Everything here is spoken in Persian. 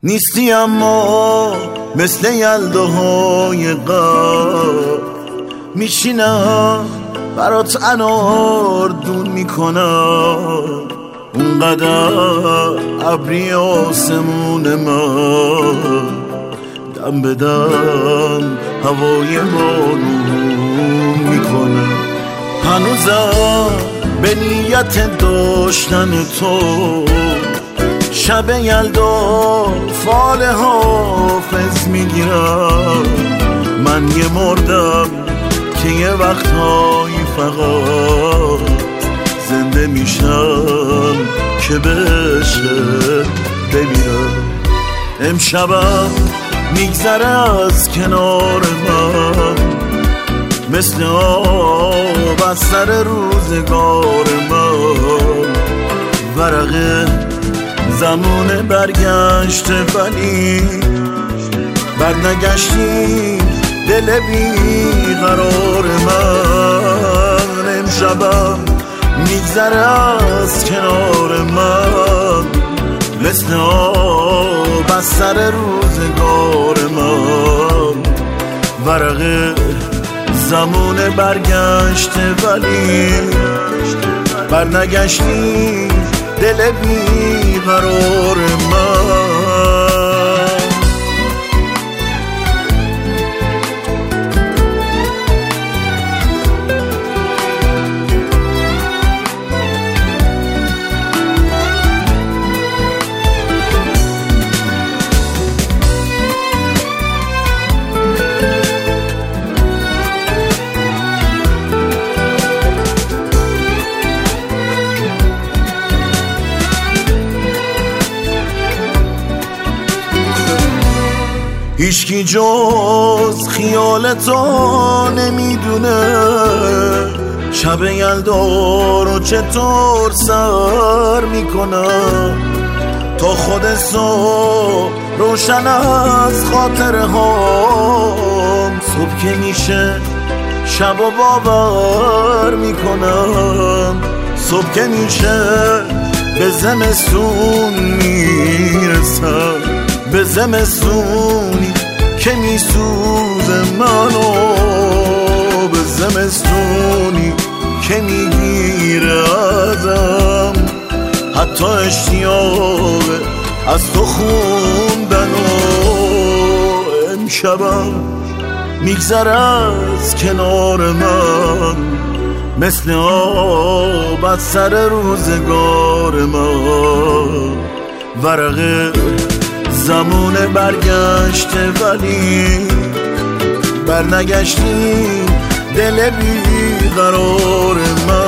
نیستی اما مثل یلداهای قبل میشینم برات انار دون میکنم، اونقدر ابری آسمون من دم به دم هوای بارون میکنه. هنوزم به نیت داشتن تو شب یلدا فال حافظ میگیرم. من یه مردم که یه وقتهایی فقط زنده میشم که بشه بمیرم. امشبم میگذره از کنار من مثل آب از سر روزگار من. ورقه زمان برگشته ولی برنگشتی دل بی قرار من. امشبم میگذره از کنار من مثل آب از سر روزگار من. ورقه زمان برگشته ولی برنگشتی دل بی قرار من. هیچکی جز خیال تو نمیدونه شب یلدا رو چطور سر میکنم. تا خود صبح روشن از خاطره هام، صبح که میشه شب و باور میکنم. صبح که میشه به زمستون میرسم، به زمستونی که میسوزه منو، به زمستونی که میگیره ازم حتی اشتیاق از تو خوندن. و امشبم میگذره از کنار من مثل آب از سر روزگار من. ورقه زمان برگشته ولی برنگشتی دل بی قرار من.